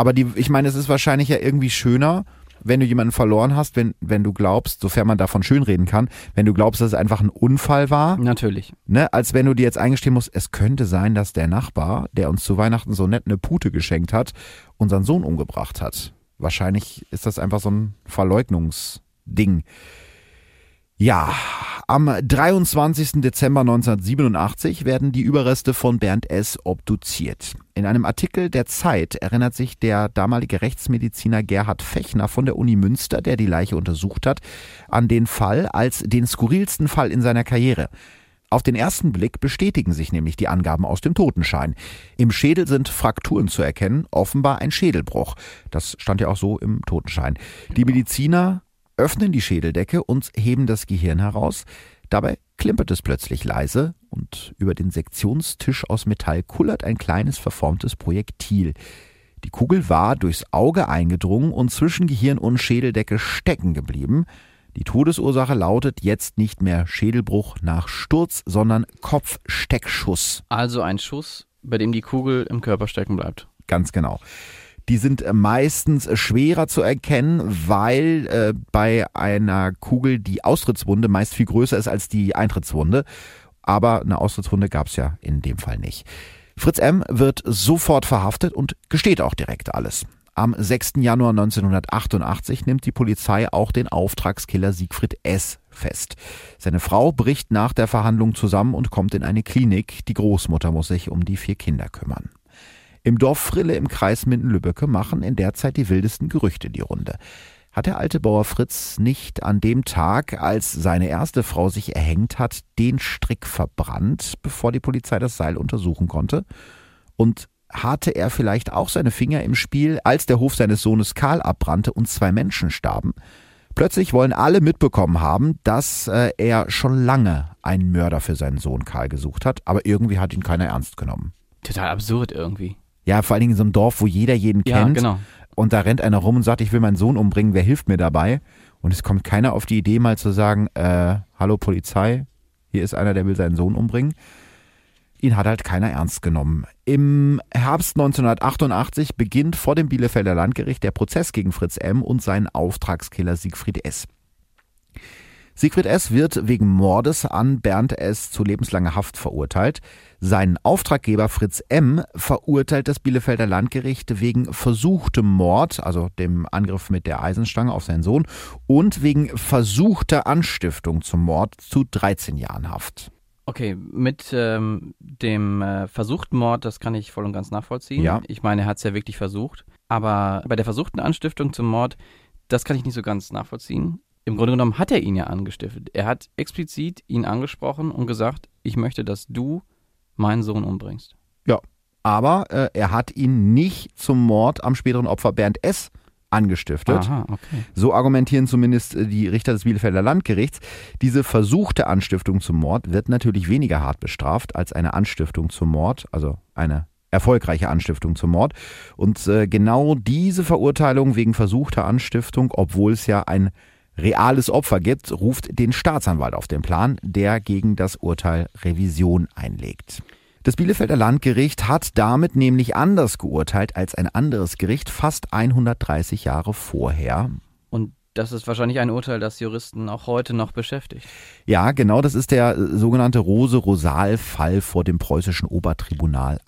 es ist wahrscheinlich ja irgendwie schöner, wenn du jemanden verloren hast, wenn du glaubst, sofern man davon schönreden kann, wenn du glaubst, dass es einfach ein Unfall war. Natürlich. Ne, als wenn du dir jetzt eingestehen musst, es könnte sein, dass der Nachbar, der uns zu Weihnachten so nett eine Pute geschenkt hat, unseren Sohn umgebracht hat. Wahrscheinlich ist das einfach so ein Verleugnungsding. Ja, am 23. Dezember 1987 werden die Überreste von Bernd S. obduziert. In einem Artikel der Zeit erinnert sich der damalige Rechtsmediziner Gerhard Fechner von der Uni Münster, der die Leiche untersucht hat, an den Fall als den skurrilsten Fall in seiner Karriere. Auf den ersten Blick bestätigen sich nämlich die Angaben aus dem Totenschein. Im Schädel sind Frakturen zu erkennen, offenbar ein Schädelbruch. Das stand ja auch so im Totenschein. Die Mediziner öffnen die Schädeldecke und heben das Gehirn heraus. Dabei klimpert es plötzlich leise und über den Sektionstisch aus Metall kullert ein kleines verformtes Projektil. Die Kugel war durchs Auge eingedrungen und zwischen Gehirn und Schädeldecke stecken geblieben. Die Todesursache lautet jetzt nicht mehr Schädelbruch nach Sturz, sondern Kopfsteckschuss. Also ein Schuss, bei dem die Kugel im Körper stecken bleibt. Ganz genau. Die sind meistens schwerer zu erkennen, weil bei einer Kugel die Austrittswunde meist viel größer ist als die Eintrittswunde. Aber eine Austrittswunde gab es ja in dem Fall nicht. Fritz M. wird sofort verhaftet und gesteht auch direkt alles. Am 6. Januar 1988 nimmt die Polizei auch den Auftragskiller Siegfried S. fest. Seine Frau bricht nach der Verhandlung zusammen und kommt in eine Klinik. Die Großmutter muss sich um die 4 Kinder kümmern. Im Dorf Frille im Kreis Minden-Lübbecke machen in der Zeit die wildesten Gerüchte die Runde. Hat der alte Bauer Fritz nicht an dem Tag, als seine erste Frau sich erhängt hat, den Strick verbrannt, bevor die Polizei das Seil untersuchen konnte? Und hatte er vielleicht auch seine Finger im Spiel, als der Hof seines Sohnes Karl abbrannte und 2 Menschen starben? Plötzlich wollen alle mitbekommen haben, dass er schon lange einen Mörder für seinen Sohn Karl gesucht hat, aber irgendwie hat ihn keiner ernst genommen. Total absurd irgendwie. Ja, vor allen Dingen in so einem Dorf, wo jeder jeden kennt. Ja, genau. Und da rennt einer rum und sagt, ich will meinen Sohn umbringen, wer hilft mir dabei? Und es kommt keiner auf die Idee, mal zu sagen, hallo Polizei, hier ist einer, der will seinen Sohn umbringen. Ihn hat halt keiner ernst genommen. Im Herbst 1988 beginnt vor dem Bielefelder Landgericht der Prozess gegen Fritz M. und seinen Auftragskiller Siegfried S. Siegfried S. wird wegen Mordes an Bernd S. zu lebenslanger Haft verurteilt. Seinen Auftraggeber Fritz M. verurteilt das Bielefelder Landgericht wegen versuchtem Mord, also dem Angriff mit der Eisenstange auf seinen Sohn, und wegen versuchter Anstiftung zum Mord zu 13 Jahren Haft. Okay, mit dem versuchten Mord, das kann ich voll und ganz nachvollziehen. Ja. Ich meine, er hat es ja wirklich versucht. Aber bei der versuchten Anstiftung zum Mord, das kann ich nicht so ganz nachvollziehen. im Grunde genommen hat er ihn ja angestiftet. Er hat explizit ihn angesprochen und gesagt, ich möchte, dass du meinen Sohn umbringst. Ja, aber er hat ihn nicht zum Mord am späteren Opfer Bernd S. angestiftet. Aha, okay. So argumentieren zumindest die Richter des Bielefelder Landgerichts. Diese versuchte Anstiftung zum Mord wird natürlich weniger hart bestraft als eine Anstiftung zum Mord, also eine erfolgreiche Anstiftung zum Mord. Und genau diese Verurteilung wegen versuchter Anstiftung, obwohl es ja ein reales Opfer gibt, ruft den Staatsanwalt auf den Plan, der gegen das Urteil Revision einlegt. Das Bielefelder Landgericht hat damit nämlich anders geurteilt als ein anderes Gericht fast 130 Jahre vorher. Und das ist wahrscheinlich ein Urteil, das Juristen auch heute noch beschäftigt. Ja, genau, das ist der sogenannte Rose-Rosal-Fall vor dem preußischen Obertribunal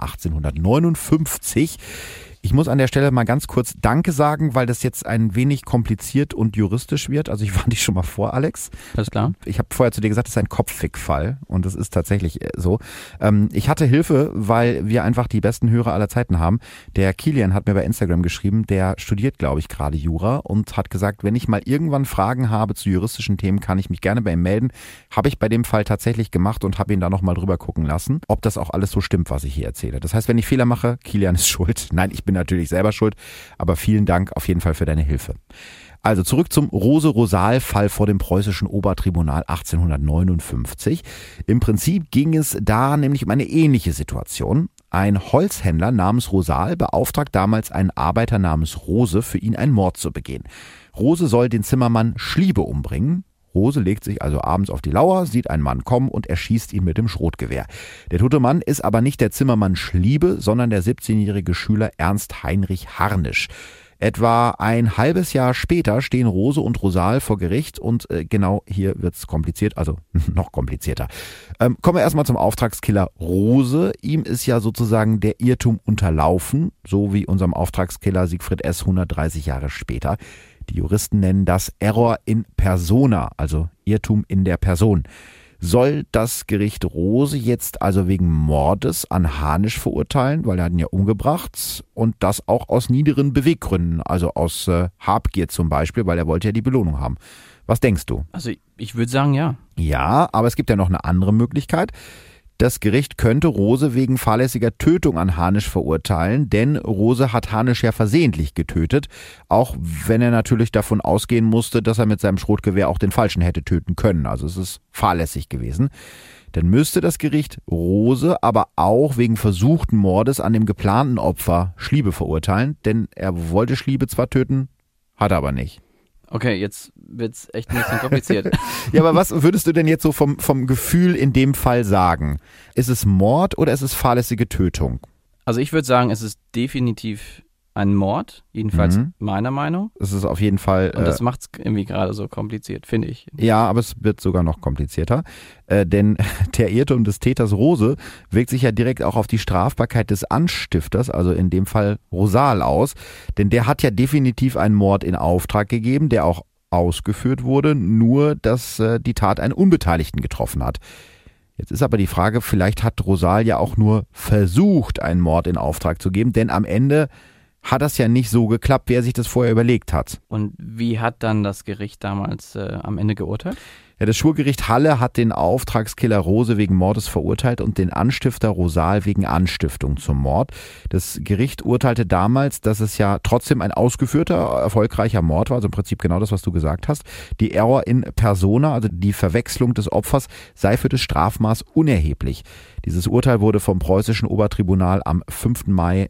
1859. Ich muss an der Stelle mal ganz kurz Danke sagen, weil das jetzt ein wenig kompliziert und juristisch wird. Also ich warne dich schon mal vor, Alex. Alles klar. Ich habe vorher zu dir gesagt, das ist ein Kopffick-Fall und das ist tatsächlich so. Ich hatte Hilfe, weil wir einfach die besten Hörer aller Zeiten haben. Der Kilian hat mir bei Instagram geschrieben, der studiert, glaube ich, gerade Jura und hat gesagt, wenn ich mal irgendwann Fragen habe zu juristischen Themen, kann ich mich gerne bei ihm melden. Habe ich bei dem Fall tatsächlich gemacht und habe ihn da nochmal drüber gucken lassen, ob das auch alles so stimmt, was ich hier erzähle. Das heißt, wenn ich Fehler mache, Kilian ist schuld. Nein, ich bin natürlich selber schuld, aber vielen Dank auf jeden Fall für deine Hilfe. Also zurück zum Rose-Rosal-Fall vor dem preußischen Obertribunal 1859. Im Prinzip ging es da nämlich um eine ähnliche Situation. Ein Holzhändler namens Rosal beauftragt damals einen Arbeiter namens Rose, für ihn einen Mord zu begehen. Rose soll den Zimmermann Schliebe umbringen. Rose legt sich also abends auf die Lauer, sieht einen Mann kommen und erschießt ihn mit dem Schrotgewehr. Der tote Mann ist aber nicht der Zimmermann Schliebe, sondern der 17-jährige Schüler Ernst Heinrich Harnisch. Etwa ein halbes Jahr später stehen Rose und Rosal vor Gericht und genau hier wird's kompliziert, also noch komplizierter. Kommen wir erstmal zum Auftragskiller Rose. Ihm ist ja sozusagen der Irrtum unterlaufen, so wie unserem Auftragskiller Siegfried S. 130 Jahre später. Die Juristen nennen das Error in persona, also Irrtum in der Person. Soll das Gericht Rose jetzt also wegen Mordes an Harnisch verurteilen, weil er hat ihn ja umgebracht und das auch aus niederen Beweggründen, also aus Habgier zum Beispiel, weil er wollte ja die Belohnung haben. Was denkst du? Also ich würde sagen, ja. Ja, aber es gibt ja noch eine andere Möglichkeit. Das Gericht könnte Rose wegen fahrlässiger Tötung an Harnisch verurteilen, denn Rose hat Harnisch ja versehentlich getötet, auch wenn er natürlich davon ausgehen musste, dass er mit seinem Schrotgewehr auch den Falschen hätte töten können. Also es ist fahrlässig gewesen. Dann müsste das Gericht Rose aber auch wegen versuchten Mordes an dem geplanten Opfer Schliebe verurteilen, denn er wollte Schliebe zwar töten, hat er aber nicht. Okay, jetzt wird's echt ein bisschen kompliziert. Ja, aber was würdest du denn jetzt so vom Gefühl in dem Fall sagen? Ist es Mord oder ist es fahrlässige Tötung? Also ich würde sagen, es ist definitiv ein Mord, jedenfalls meiner Meinung. Es ist auf jeden Fall... Und das macht's irgendwie gerade so kompliziert, finde ich. Ja, aber es wird sogar noch komplizierter, denn der Irrtum des Täters Rose wirkt sich ja direkt auch auf die Strafbarkeit des Anstifters, also in dem Fall Rosal, aus, denn der hat ja definitiv einen Mord in Auftrag gegeben, der auch ausgeführt wurde, nur dass die Tat einen Unbeteiligten getroffen hat. Jetzt ist aber die Frage, vielleicht hat Rosal ja auch nur versucht, einen Mord in Auftrag zu geben, denn am Ende hat das ja nicht so geklappt, wie er sich das vorher überlegt hat. Und wie hat dann das Gericht damals am Ende geurteilt? Ja, das Schwurgericht Halle hat den Auftragskiller Rose wegen Mordes verurteilt und den Anstifter Rosal wegen Anstiftung zum Mord. Das Gericht urteilte damals, dass es ja trotzdem ein ausgeführter, erfolgreicher Mord war, also im Prinzip genau das, was du gesagt hast. Die Error in persona, also die Verwechslung des Opfers, sei für das Strafmaß unerheblich. Dieses Urteil wurde vom preußischen Obertribunal am 5. Mai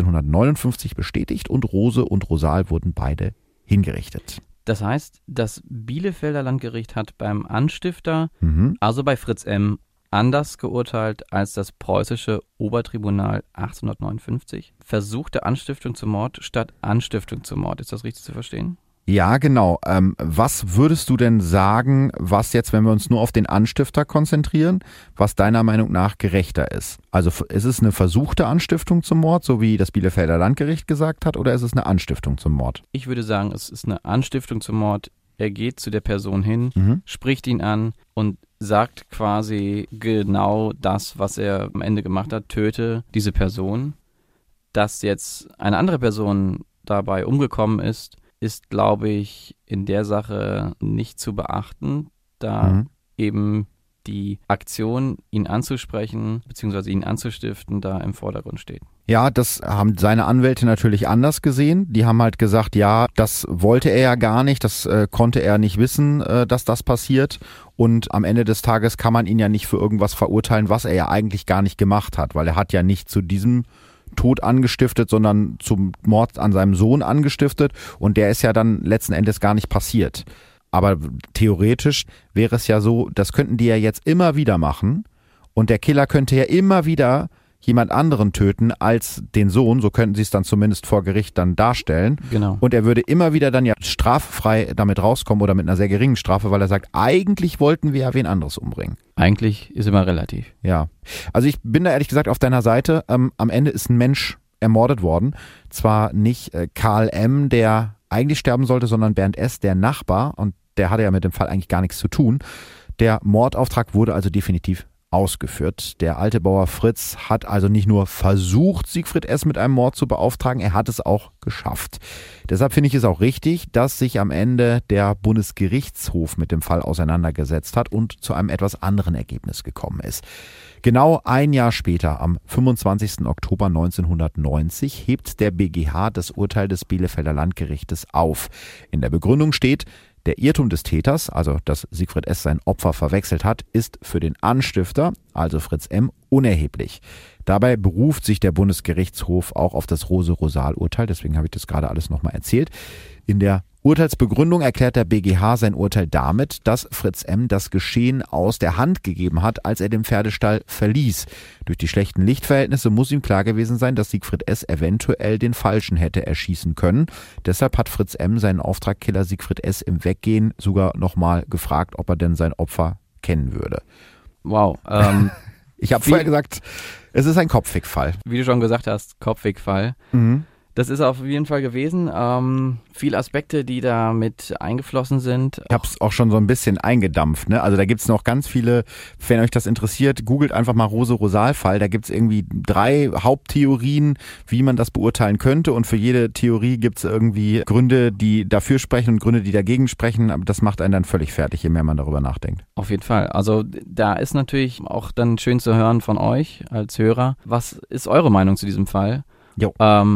1859 bestätigt und Rose und Rosal wurden beide hingerichtet. Das heißt, das Bielefelder Landgericht hat beim Anstifter, also bei Fritz M., anders geurteilt als das preußische Obertribunal 1859. Versuchte Anstiftung zum Mord statt Anstiftung zum Mord. Ist das richtig zu verstehen? Ja, genau. Was würdest du denn sagen, was jetzt, wenn wir uns nur auf den Anstifter konzentrieren, was deiner Meinung nach gerechter ist? Also ist es eine versuchte Anstiftung zum Mord, so wie das Bielefelder Landgericht gesagt hat, oder ist es eine Anstiftung zum Mord? Ich würde sagen, es ist eine Anstiftung zum Mord. Er geht zu der Person hin, spricht ihn an und sagt quasi genau das, was er am Ende gemacht hat, töte diese Person. Dass jetzt eine andere Person dabei umgekommen ist, ist, glaube ich, in der Sache nicht zu beachten, da eben die Aktion, ihn anzusprechen bzw. ihn anzustiften, da im Vordergrund steht. Ja, das haben seine Anwälte natürlich anders gesehen. Die haben halt gesagt, ja, das wollte er ja gar nicht, das konnte er nicht wissen, dass das passiert. Und am Ende des Tages kann man ihn ja nicht für irgendwas verurteilen, was er ja eigentlich gar nicht gemacht hat, weil er hat ja nicht zu diesem Tod angestiftet, sondern zum Mord an seinem Sohn angestiftet und der ist ja dann letzten Endes gar nicht passiert. Aber theoretisch wäre es ja so, das könnten die ja jetzt immer wieder machen und der Killer könnte ja immer wieder jemand anderen töten als den Sohn, so könnten sie es dann zumindest vor Gericht dann darstellen. Genau. Und er würde immer wieder dann ja straffrei damit rauskommen oder mit einer sehr geringen Strafe, weil er sagt, eigentlich wollten wir ja wen anderes umbringen. Eigentlich ist immer relativ. Ja, also ich bin da ehrlich gesagt auf deiner Seite. Am Ende ist ein Mensch ermordet worden. Zwar nicht Karl M., der eigentlich sterben sollte, sondern Bernd S., der Nachbar, und der hatte ja mit dem Fall eigentlich gar nichts zu tun. Der Mordauftrag wurde also definitiv ausgeführt. Der alte Bauer Fritz hat also nicht nur versucht, Siegfried S. mit einem Mord zu beauftragen, er hat es auch geschafft. Deshalb finde ich es auch richtig, dass sich am Ende der Bundesgerichtshof mit dem Fall auseinandergesetzt hat und zu einem etwas anderen Ergebnis gekommen ist. Genau ein Jahr später, am 25. Oktober 1990, hebt der BGH das Urteil des Bielefelder Landgerichtes auf. In der Begründung steht, der Irrtum des Täters, also dass Siegfried S. sein Opfer verwechselt hat, ist für den Anstifter, also Fritz M., unerheblich. Dabei beruft sich der Bundesgerichtshof auch auf das Rose-Rosal-Urteil, deswegen habe ich das gerade alles nochmal erzählt. In der Urteilsbegründung erklärt der BGH sein Urteil damit, dass Fritz M. das Geschehen aus der Hand gegeben hat, als er den Pferdestall verließ. Durch die schlechten Lichtverhältnisse muss ihm klar gewesen sein, dass Siegfried S. eventuell den Falschen hätte erschießen können. Deshalb hat Fritz M. seinen Auftragskiller Siegfried S. im Weggehen sogar nochmal gefragt, ob er denn sein Opfer kennen würde. Wow. Ich habe vorher gesagt, es ist ein Kopfwegfall. Wie du schon gesagt hast, Kopfwegfall. Das ist auf jeden Fall gewesen. Viele Aspekte, die da mit eingeflossen sind. Ich habe es auch schon so ein bisschen eingedampft. Ne? Also da gibt's noch ganz viele, wenn euch das interessiert, googelt einfach mal Rose-Rosal-Fall. Da gibt's irgendwie 3 Haupttheorien, wie man das beurteilen könnte. Und für jede Theorie gibt's irgendwie Gründe, die dafür sprechen und Gründe, die dagegen sprechen. Aber das macht einen dann völlig fertig, je mehr man darüber nachdenkt. Auf jeden Fall. Also da ist natürlich auch dann schön zu hören von euch als Hörer. Was ist eure Meinung zu diesem Fall? Jo.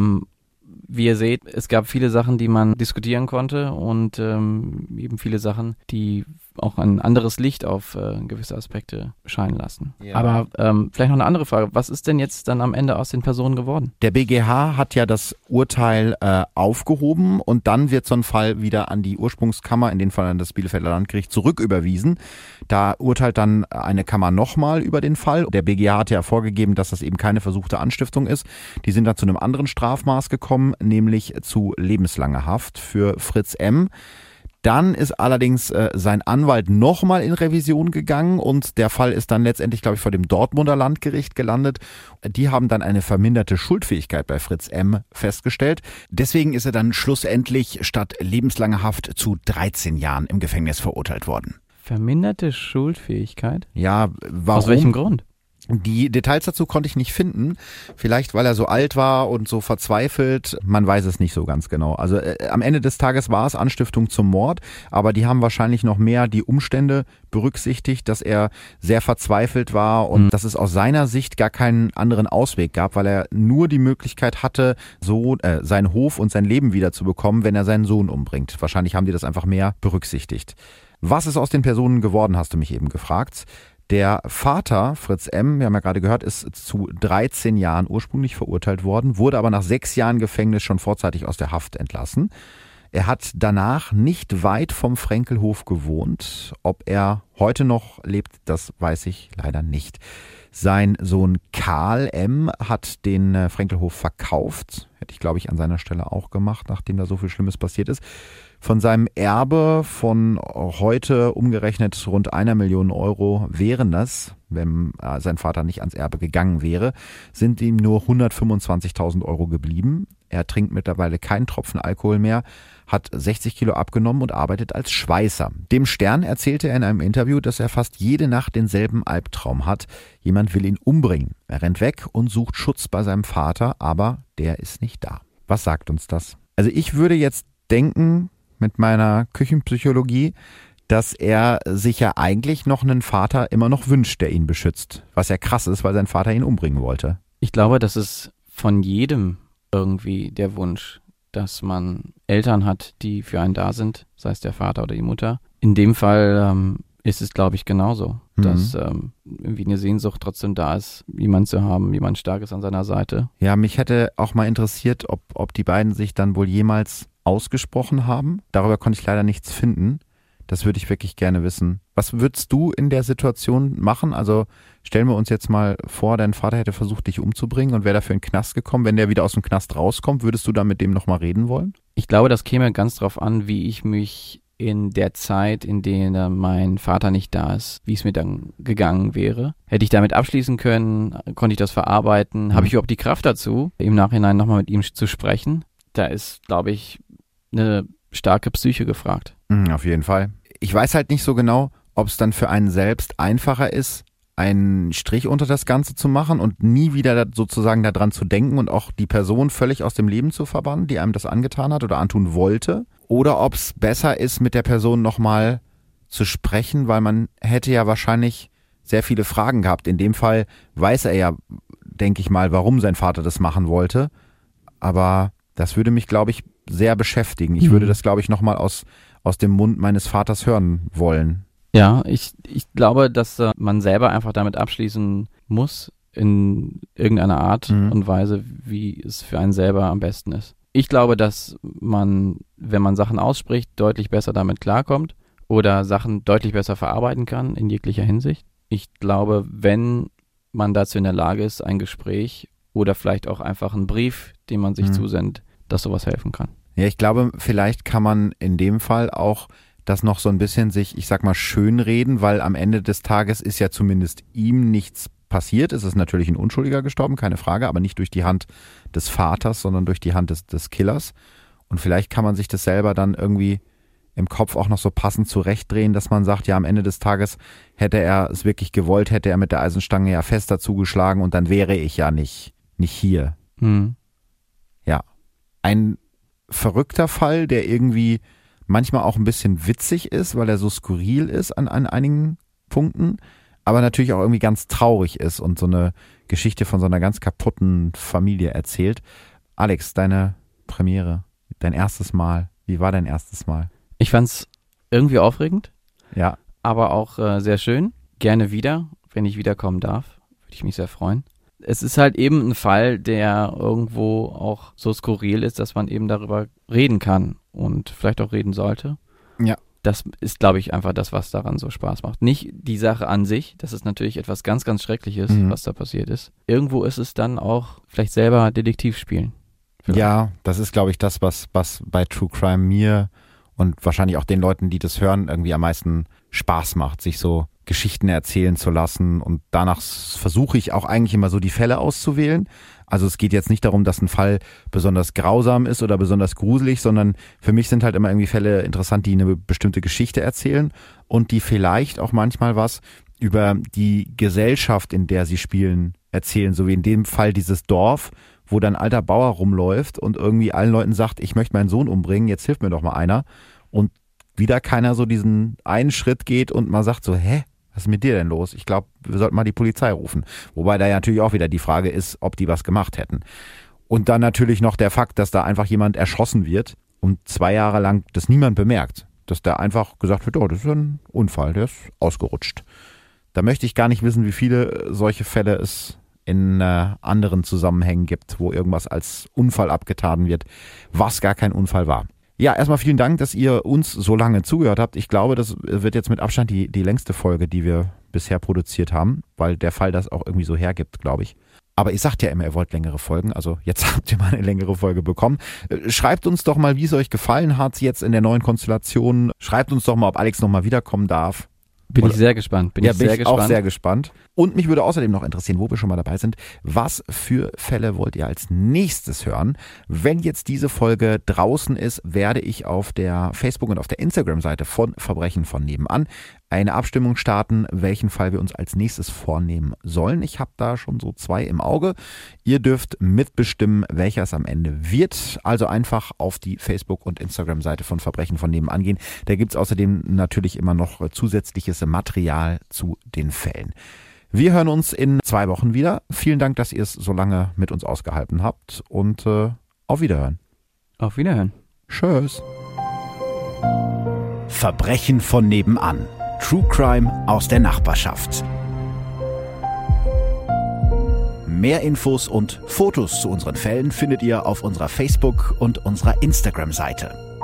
Wie ihr seht, es gab viele Sachen, die man diskutieren konnte und eben viele Sachen, die auch ein anderes Licht auf gewisse Aspekte scheinen lassen. Ja. Aber vielleicht noch eine andere Frage. Was ist denn jetzt dann am Ende aus den Personen geworden? Der BGH hat ja das Urteil aufgehoben und dann wird so ein Fall wieder an die Ursprungskammer, in dem Fall an das Bielefelder Landgericht, zurücküberwiesen. Da urteilt dann eine Kammer nochmal über den Fall. Der BGH hat ja vorgegeben, dass das eben keine versuchte Anstiftung ist. Die sind dann zu einem anderen Strafmaß gekommen, nämlich zu lebenslanger Haft für Fritz M. Dann ist allerdings sein Anwalt nochmal in Revision gegangen und der Fall ist dann letztendlich, glaube ich, vor dem Dortmunder Landgericht gelandet. Die haben dann eine verminderte Schuldfähigkeit bei Fritz M. festgestellt. Deswegen ist er dann schlussendlich statt lebenslanger Haft zu 13 Jahren im Gefängnis verurteilt worden. Verminderte Schuldfähigkeit? Ja, warum? Aus welchem Grund? Die Details dazu konnte ich nicht finden. Vielleicht, weil er so alt war und so verzweifelt. Man weiß es nicht so ganz genau. Also am Ende des Tages war es Anstiftung zum Mord, aber die haben wahrscheinlich noch mehr die Umstände berücksichtigt, dass er sehr verzweifelt war und dass es aus seiner Sicht gar keinen anderen Ausweg gab, weil er nur die Möglichkeit hatte, so seinen Hof und sein Leben wiederzubekommen, wenn er seinen Sohn umbringt. Wahrscheinlich haben die das einfach mehr berücksichtigt. Was ist aus den Personen geworden, hast du mich eben gefragt. Der Vater, Fritz M., wir haben ja gerade gehört, ist zu 13 Jahren ursprünglich verurteilt worden, wurde aber nach 6 Jahren Gefängnis schon vorzeitig aus der Haft entlassen. Er hat danach nicht weit vom Frenkelhof gewohnt. Ob er heute noch lebt, das weiß ich leider nicht. Sein Sohn Karl M. hat den Frenkelhof verkauft. Hätte ich, glaube ich, an seiner Stelle auch gemacht, nachdem da so viel Schlimmes passiert ist. Von seinem Erbe von heute umgerechnet rund 1 Million Euro wären das, wenn sein Vater nicht ans Erbe gegangen wäre, sind ihm nur 125.000 Euro geblieben. Er trinkt mittlerweile keinen Tropfen Alkohol mehr, hat 60 Kilo abgenommen und arbeitet als Schweißer. Dem Stern erzählte er in einem Interview, dass er fast jede Nacht denselben Albtraum hat. Jemand will ihn umbringen. Er rennt weg und sucht Schutz bei seinem Vater, aber der ist nicht da. Was sagt uns das? Also ich würde jetzt denken mit meiner Küchenpsychologie, dass er sich ja eigentlich noch einen Vater immer noch wünscht, der ihn beschützt. Was ja krass ist, weil sein Vater ihn umbringen wollte. Ich glaube, das ist von jedem irgendwie der Wunsch, dass man Eltern hat, die für einen da sind, sei es der Vater oder die Mutter. In dem Fall ist es, glaube ich, genauso, dass irgendwie eine Sehnsucht trotzdem da ist, jemanden zu haben, jemand Starkes an seiner Seite. Ja, mich hätte auch mal interessiert, ob die beiden sich dann wohl jemals ausgesprochen haben. Darüber konnte ich leider nichts finden. Das würde ich wirklich gerne wissen. Was würdest du in der Situation machen? Also stellen wir uns jetzt mal vor, dein Vater hätte versucht, dich umzubringen und wäre dafür in den Knast gekommen. Wenn der wieder aus dem Knast rauskommt, würdest du dann mit dem nochmal reden wollen? Ich glaube, das käme ganz drauf an, wie ich mich in der Zeit, in der mein Vater nicht da ist, wie es mir dann gegangen wäre. Hätte ich damit abschließen können? Konnte ich das verarbeiten? Habe ich überhaupt die Kraft dazu, im Nachhinein nochmal mit ihm zu sprechen? Da ist, glaube ich, eine starke Psyche gefragt. Auf jeden Fall. Ich weiß halt nicht so genau, ob es dann für einen selbst einfacher ist, einen Strich unter das Ganze zu machen und nie wieder sozusagen daran zu denken und auch die Person völlig aus dem Leben zu verbannen, die einem das angetan hat oder antun wollte. Oder ob es besser ist, mit der Person nochmal zu sprechen, weil man hätte ja wahrscheinlich sehr viele Fragen gehabt. In dem Fall weiß er ja, denke ich mal, warum sein Vater das machen wollte. Aber das würde mich, glaube ich, sehr beschäftigen. Ich würde das, glaube ich, nochmal aus dem Mund meines Vaters hören wollen. Ja, ich glaube, dass man selber einfach damit abschließen muss, in irgendeiner Art und Weise, wie es für einen selber am besten ist. Ich glaube, dass man, wenn man Sachen ausspricht, deutlich besser damit klarkommt oder Sachen deutlich besser verarbeiten kann in jeglicher Hinsicht. Ich glaube, wenn man dazu in der Lage ist, ein Gespräch oder vielleicht auch einfach einen Brief, den man sich zusendet, dass sowas helfen kann. Ja, ich glaube, vielleicht kann man in dem Fall auch das noch so ein bisschen sich, ich sag mal, schönreden, weil am Ende des Tages ist ja zumindest ihm nichts passiert. Es ist natürlich ein Unschuldiger gestorben, keine Frage, aber nicht durch die Hand des Vaters, sondern durch die Hand des Killers. Und vielleicht kann man sich das selber dann irgendwie im Kopf auch noch so passend zurechtdrehen, dass man sagt, ja, am Ende des Tages hätte er es wirklich gewollt, hätte er mit der Eisenstange ja fester zugeschlagen und dann wäre ich ja nicht hier. Ja, ein verrückter Fall, der irgendwie manchmal auch ein bisschen witzig ist, weil er so skurril ist an einigen Punkten, aber natürlich auch irgendwie ganz traurig ist und so eine Geschichte von so einer ganz kaputten Familie erzählt. Alex, deine Premiere, dein erstes Mal, wie war dein erstes Mal? Ich fand's irgendwie aufregend, ja, aber auch sehr schön. Gerne wieder, wenn ich wiederkommen darf, würde ich mich sehr freuen. Es ist halt eben ein Fall, der irgendwo auch so skurril ist, dass man eben darüber reden kann und vielleicht auch reden sollte. Ja. Das ist, glaube ich, einfach das, was daran so Spaß macht. Nicht die Sache an sich, das ist natürlich etwas ganz, ganz Schreckliches, was da passiert ist. Irgendwo ist es dann auch vielleicht selber Detektiv spielen. Vielleicht. Ja, das ist, glaube ich, das, was bei True Crime mir und wahrscheinlich auch den Leuten, die das hören, irgendwie am meisten Spaß macht, sich so Geschichten erzählen zu lassen, und danach versuche ich auch eigentlich immer so die Fälle auszuwählen. Also es geht jetzt nicht darum, dass ein Fall besonders grausam ist oder besonders gruselig, sondern für mich sind halt immer irgendwie Fälle interessant, die eine bestimmte Geschichte erzählen und die vielleicht auch manchmal was über die Gesellschaft, in der sie spielen, erzählen. So wie in dem Fall dieses Dorf, wo dann ein alter Bauer rumläuft und irgendwie allen Leuten sagt, ich möchte meinen Sohn umbringen, jetzt hilft mir doch mal einer. Und wieder keiner so diesen einen Schritt geht und mal sagt so, hä? Was ist mit dir denn los? Ich glaube, wir sollten mal die Polizei rufen. Wobei da ja natürlich auch wieder die Frage ist, ob die was gemacht hätten. Und dann natürlich noch der Fakt, dass da einfach jemand erschossen wird und 2 Jahre lang das niemand bemerkt. Dass da einfach gesagt wird, oh, das ist ein Unfall, der ist ausgerutscht. Da möchte ich gar nicht wissen, wie viele solche Fälle es in anderen Zusammenhängen gibt, wo irgendwas als Unfall abgetan wird, was gar kein Unfall war. Ja, erstmal vielen Dank, dass ihr uns so lange zugehört habt. Ich glaube, das wird jetzt mit Abstand die längste Folge, die wir bisher produziert haben, weil der Fall das auch irgendwie so hergibt, glaube ich. Aber ihr sagt ja immer, ihr wollt längere Folgen, also jetzt habt ihr mal eine längere Folge bekommen. Schreibt uns doch mal, wie es euch gefallen hat jetzt in der neuen Konstellation. Schreibt uns doch mal, ob Alex nochmal wiederkommen darf. Bin ich sehr gespannt. Bin ich auch sehr gespannt. Und mich würde außerdem noch interessieren, wo wir schon mal dabei sind, was für Fälle wollt ihr als nächstes hören? Wenn jetzt diese Folge draußen ist, werde ich auf der Facebook- und auf der Instagram-Seite von Verbrechen von nebenan eine Abstimmung starten, welchen Fall wir uns als nächstes vornehmen sollen. Ich habe da schon so 2 im Auge. Ihr dürft mitbestimmen, welcher es am Ende wird. Also einfach auf die Facebook- und Instagram-Seite von Verbrechen von nebenan gehen. Da gibt es außerdem natürlich immer noch zusätzliches Material zu den Fällen. Wir hören uns in 2 Wochen wieder. Vielen Dank, dass ihr es so lange mit uns ausgehalten habt und auf Wiederhören. Auf Wiederhören. Tschüss. Verbrechen von nebenan. True Crime aus der Nachbarschaft. Mehr Infos und Fotos zu unseren Fällen findet ihr auf unserer Facebook- und unserer Instagram-Seite.